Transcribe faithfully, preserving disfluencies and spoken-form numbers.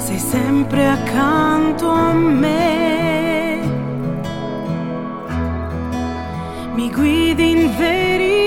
sei sempre accanto a me, mi guidi in verità.